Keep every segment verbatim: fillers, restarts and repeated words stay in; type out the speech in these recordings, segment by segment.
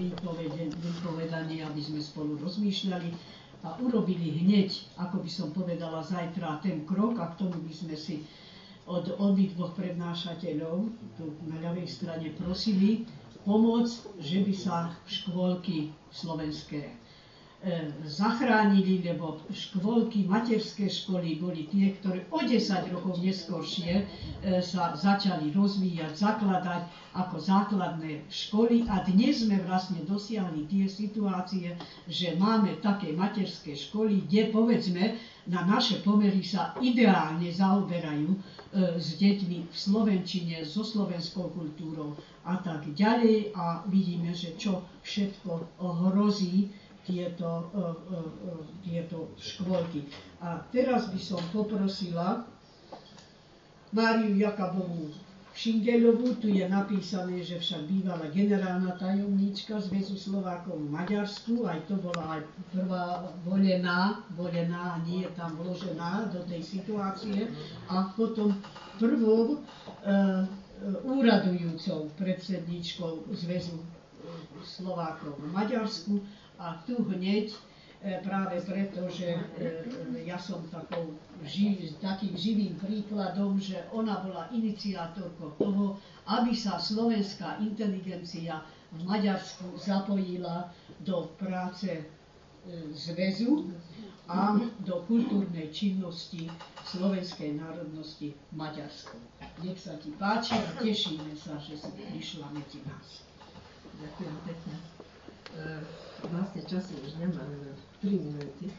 vypovedanie, aby sme spolu rozmýšľali a urobili hneď, ako by som povedala, zajtra ten krok, a k tomu by sme si od obidvoch prednášateľov tu na ľavej strane prosili pomôcť, že by sa škôlky slovenské e, zachránili, lebo škôlky, materské školy boli tie, ktoré o desať rokov neskôršie e, sa začali rozvíjať, zakladať ako základné školy a dnes sme vlastne dosiahli tie situácie, že máme také materské školy, kde povedzme na naše pomery sa ideálne zaoberajú e, s deťmi v slovenčine, so slovenskou kultúrou a tak ďalej a vidíme, že čo všetko hrozí tieto, uh, uh, uh, tieto škôlky. A teraz by som poprosila Máriu Jakabovú Šingeľovú, tu je napísané, že však bývala generálna tajomníčka Zväzu Slovákov v Maďarsku, aj to bola aj prvá volená, volená a nie je tam vložená do tej situácie, a potom prvou uh, úradujúcou predsedníčkou Zväzu Slovákov v Maďarsku. A tu hneď e, práve preto, že e, ja som takou, živ, takým živým príkladom, že ona bola iniciátorkou toho, aby sa slovenská inteligencia v Maďarsku zapojila do práce e, zväzu a do kultúrnej činnosti slovenskej národnosti v Maďarsku. Nech sa ti páči a tešíme sa, že si prišla medzi nás. Ďakujem pekne. Uh, vlastne času už nemám, tri minúty.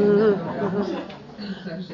Takže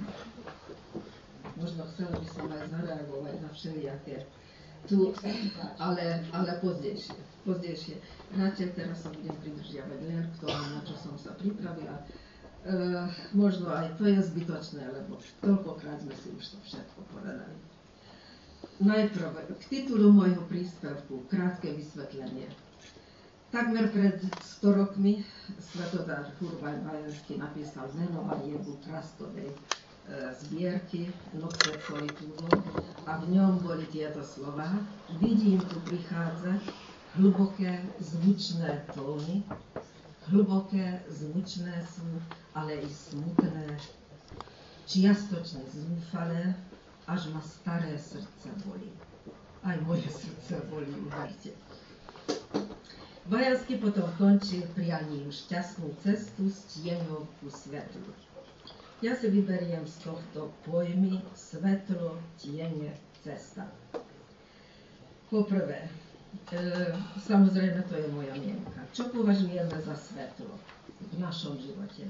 možno chcela by som aj zareagovať na všelijaké tu, ale, ale pozdejšie. pozdejšie. Radšej teraz sa budem pridržiavať len k tomu, na čo som sa pripravila. Uh, možno aj to je zbytočné, lebo toľkokrát sme si už to všetko povedali. Najprv k titulu môjho príspevku krátke vysvetlenie. Takmer pred sto rokmi svetodár Furvaj Bajenský napísal menovanieku Trastovej e, zbierky Nocte Solitudo a v ňom boli tieto slova: vidím tu prichádzať hlboké zvučné tóny, hlboké zvučné sú, ale i smutné, čiastočne zúfalé, až ma staré srdce bolí. Aj moje srdce bolí, uverte. Bajanský potom končil prianím šťastnú cestu s tieňou ku svetlu. Ja si vyberiem z tohto pojmy svetlo, tiene, cesta. Poprvé, e, samozrejme to je moja mienka. Čo považujeme za svetlo v našom živote?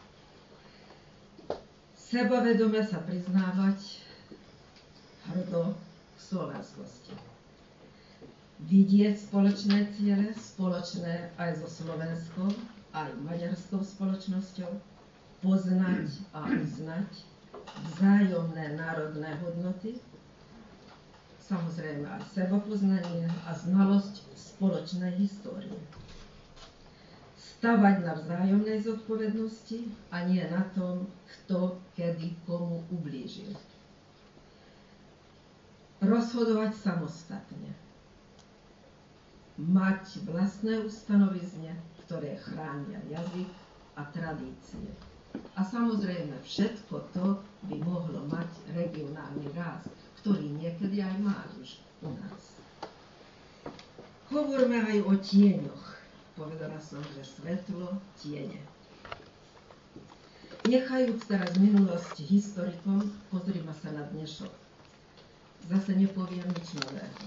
Sebavedome sa priznávať hrdo k slovenskosti. Vidieť spoločné ciele, spoločné aj so slovenskou, aj maďarskou spoločnosťou, poznať a uznať vzájomné národné hodnoty, samozrejme aj sebapoznanie a znalosť spoločnej histórie. Stavať na vzájomnej zodpovednosti a nie na tom, kto kedy komu ublížil. Rozhodovať samostatne. Mať vlastné ustanovizne, ktoré chránia jazyk a tradície. A samozrejme všetko to by mohlo mať regionálny ráz, ktorý niekedy aj má už u nás. Hovorme aj o tieňoch. Povedala som, že svetlo, tiene. Nechajúc teraz minulosť historikom, pozrime sa na dnešok. Zase nepoviem nič nového.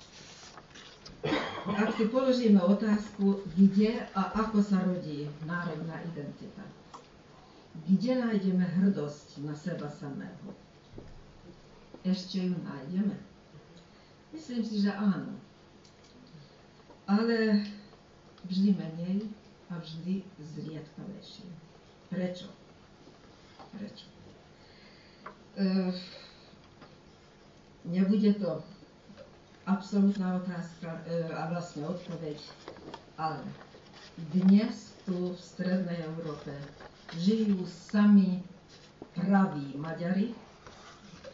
Ak si položíme otázku, kde a ako sa rodí národná identita, kde nájdeme hrdosť na seba samého? Ešte ju nájdeme? Myslím si, že áno. Ale vždy menej a vždy zriedkavejšie. Prečo? Prečo? Uh, nebude to absolútna otázka e, a vlastne odpoveď, ale dnes tu v strednej Európe žijú sami praví Maďari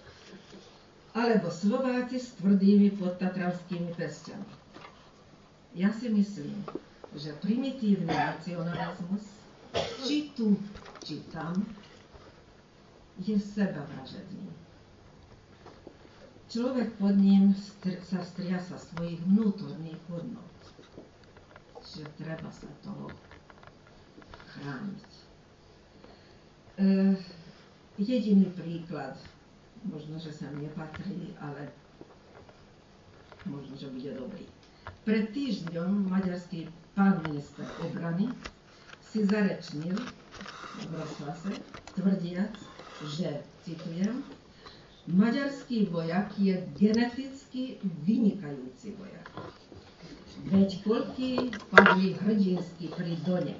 alebo Slováci s tvrdými podtatravskými pesťami. ja si myslím, že primitívny nacionalizmus, či tu, či tam, je sebevražedný. Človek pod ním str- sa striasa svojich vnútorných hodnot, že treba sa toho chrániť. E, jediný príklad, možno, že sem nepatrí, ale možno, že bude dobrý. Pred týždňom maďarský pán minister obrany si zarečnil v rozhlase, tvrdiac, že, citujem, maďarský vojak je geneticky vynikajúci vojak. Veď koľkí padli hrdinsky pri Done.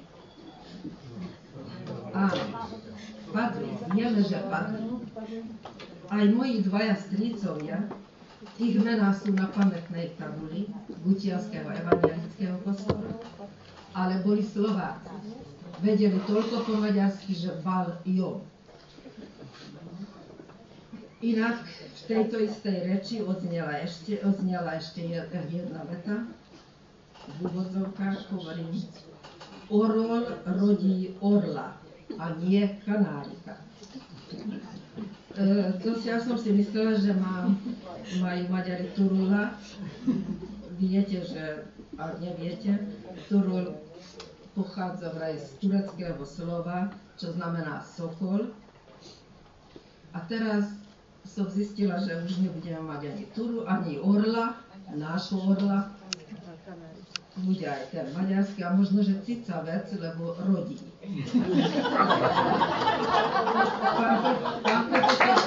Áno, padli, vieme, že padli. Aj moji dvaja strýcovia, ich mená sú na pamätnej tabuli Gutianského evangelického kostola, ale boli Slováci. Vedeli toľko po maďarsky, že bal jo. Inak v tejto istej reči odznela ešte, odznela ešte jedna veta. V úvodzovkách hovorím, orol rodí orla a nie kanárika. E, to si, ja som si myslela, že má, majú Maďari Turula. Viete, že, a neviete, Turul pochádza vraj z tureckého slova, čo znamená sokol. A teraz som zistila, že už nebudeme mať ani Turu, ani orla, nášho orla. Bude aj ten maďarský, a možno, že cicavec, lebo rodí. Pán, pán profesor,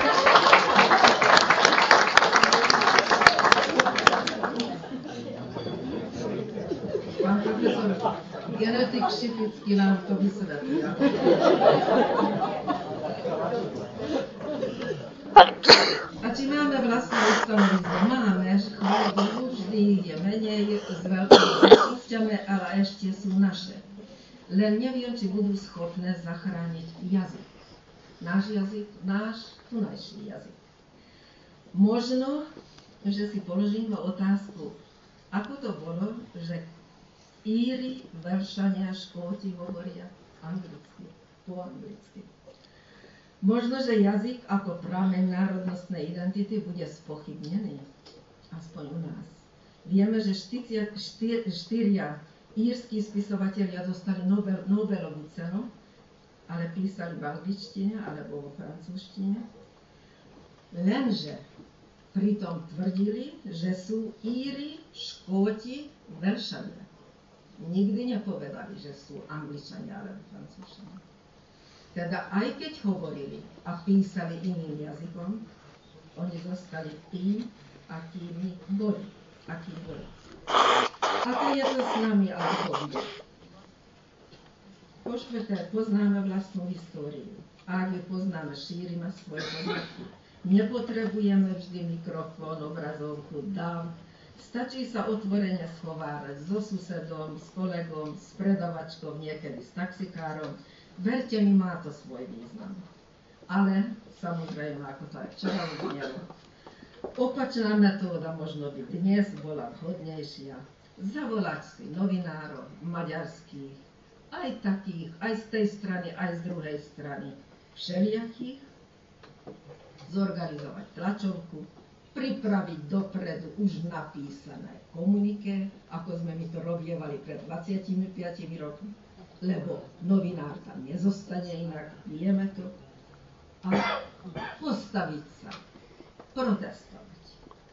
pán profesor, genetik Šipický nám to vysvetlí. A či máme vlastné ustanovizmy? Máme, chvála Bohu, vždy ich je menej, s veľkými ťažkosťami, ale ešte sú naše. Len neviem, či budú schopné zachrániť jazyk. Náš jazyk, náš tunajší jazyk. Možno, že si položíme otázku, ako to bolo, že Íri, Velšania, Škóti hovoria anglicky, po anglicky. Možno, že jazyk ako prameň národnostnej identity bude spochybnený, aspoň u nás. Vieme, že štyria, štyr, štyria írski spisovatelia dostali Nobel, Nobelovú cenu, ale písali v angličtine alebo vo francúzštine. Lenže pritom tvrdili, že sú Íri, Škóti, Velšania. Nikdy nepovedali, že sú Angličania alebo Francúzšania. Teda aj keď hovorili a písali iným jazykom, oni zostali tým, akými boli. Aký boli. Ako je to s nami a duchovne? Po štvrté, poznáme vlastnú históriu. A ak ju poznáme, šírime svoje poznatky. Nepotrebujeme vždy mikrofón, obrazovku, dáv. Stačí sa otvorene schovávať so susedom, s kolegom, s predavačkou, niekedy s taxikárom. Verte mi, má to svoj význam. Ale, samozrejme, ako to aj včera uznelo, opačná metóda možno by dnes bola vhodnejšia. Zavolať si novinárov maďarských, aj takých, aj z tej strany, aj z druhej strany, všelijakých, zorganizovať tlačovku, pripraviť dopredu už napísané komunike, ako sme my to robievali pred dvadsiatimi piatimi rokmi. Lebo novinár tam nezostane inak, vieme to, a postaviť sa, protestovať.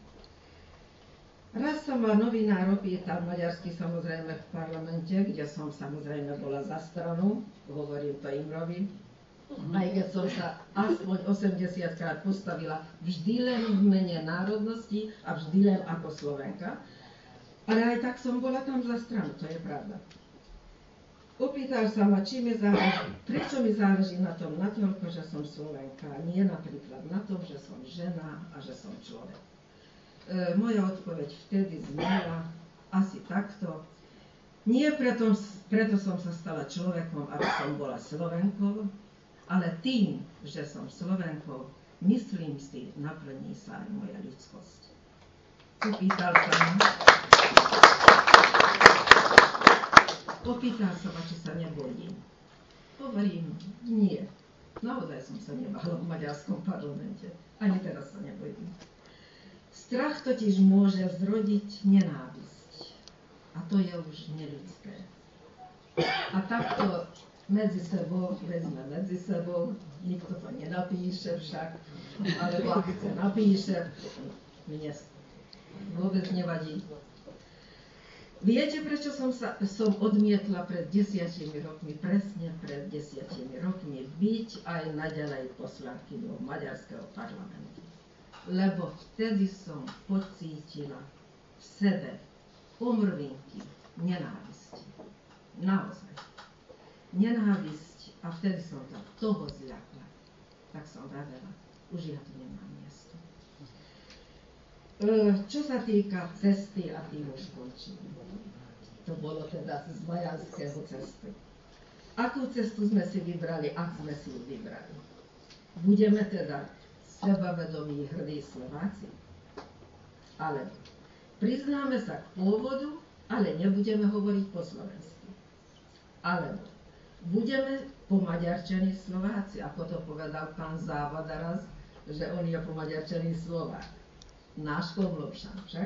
Raz sa ma novinár opýtal, maďarsky samozrejme v parlamente, kde som samozrejme bola za stranu, hovorím to Imrovi, aj keď som sa aspoň osemdesiatkrát postavila vždy len v mene národnosti a vždy len ako Slovenka, ale aj tak som bola tam za stranu, to je pravda. Opýtal sa ma, či mi záleží, prečo mi záleží na tom natoľko, že som Slovenka, nie napríklad na tom, že som žena a že som človek. E, moja odpoveď vtedy znela asi takto. Nie preto, preto som sa stala človekom, aby som bola Slovenkou, ale tým, že som Slovenkou, myslím si, naplní sa aj moja ľudskosť. Opýtal sa ma. Opýtal sa ma, či sa nebojím. Hovorím, nie. Naozaj som sa nebála v maďarskom parlamente. Ani teraz sa nebojím. Strach totiž môže zrodiť nenávisť. A to je už neľudské. A takto medzi sebou, vezme medzi sebou, nikto to nenapíše však, alebo ak chce napíše, mne vôbec nevadí. Viete, prečo som, sa, som odmietla pred desiatimi rokmi, presne pred desiatimi rokmi, byť aj naďalej poslankyňou maďarského parlamentu? Lebo vtedy som pocítila v sebe omrvinky nenávisti. Naozaj. Nenávisť. A vtedy som to toho zľakla. Tak som vravela, už ja tu nemám miesto. Čo sa týka cesty, a tým už končím. To bolo teda z maďarského cesty. Akú cestu sme si vybrali, ak sme si ju vybrali? Budeme teda sebavedomí hrdí Slováci? Ale priznáme sa k pôvodu, ale nebudeme hovoriť po slovensky. Alebo budeme po maďarčení Slováci, ako to povedal pán Závada raz, že on je po maďarčení Slovák. Náš Komlovšan však.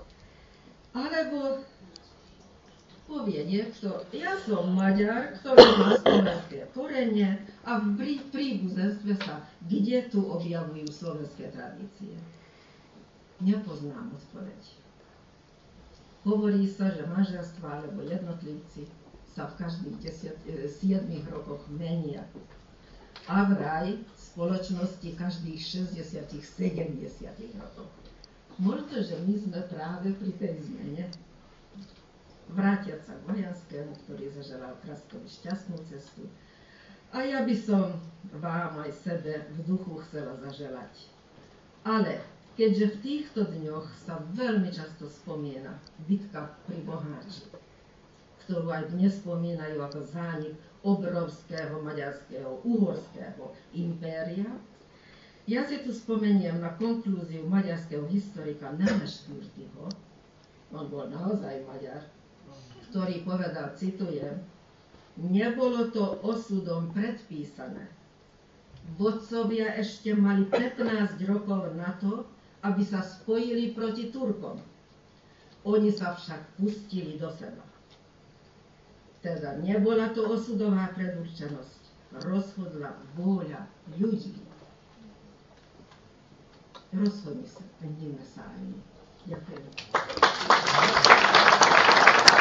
Alebo povie niekto, ja som Maďar, ktorý má slovenské korene a v príbuzenstve sa kde tu objavujú slovenské tradície. Nepoznám odpoveď. Hovorí sa, že manželstvá alebo jednotlivci sa v každých siedmich rokoch menia. A vraj v spoločnosti každých šesťdesiat sedemdesiat rokov. Možno, že my sme práve pri tej zmene. Vrátiať sa k Vojanskému, ktorý zaželal Kraskovi šťastnú cestu. A ja by som vám aj sebe v duchu chcela zaželať. Ale keďže v týchto dňoch sa veľmi často spomína bitka pri Boháči, ktorú aj dnes spomínajú ako zánik obrovského maďarského, uhorského impéria, ja si tu spomeniem na konklúziu maďarského historika Nemes Kürtiho, on bol naozaj Maďar, ktorý povedal, citujem, nebolo to osudom predpísané. Vodcovia ešte mali pätnásť rokov na to, aby sa spojili proti Turkom. Oni sa však pustili do seba. Teda nebola to osudová predurčenosť, rozhodla vôľa ľudí. Rozhodni sa, pendíme sa aj my. Ďakujem.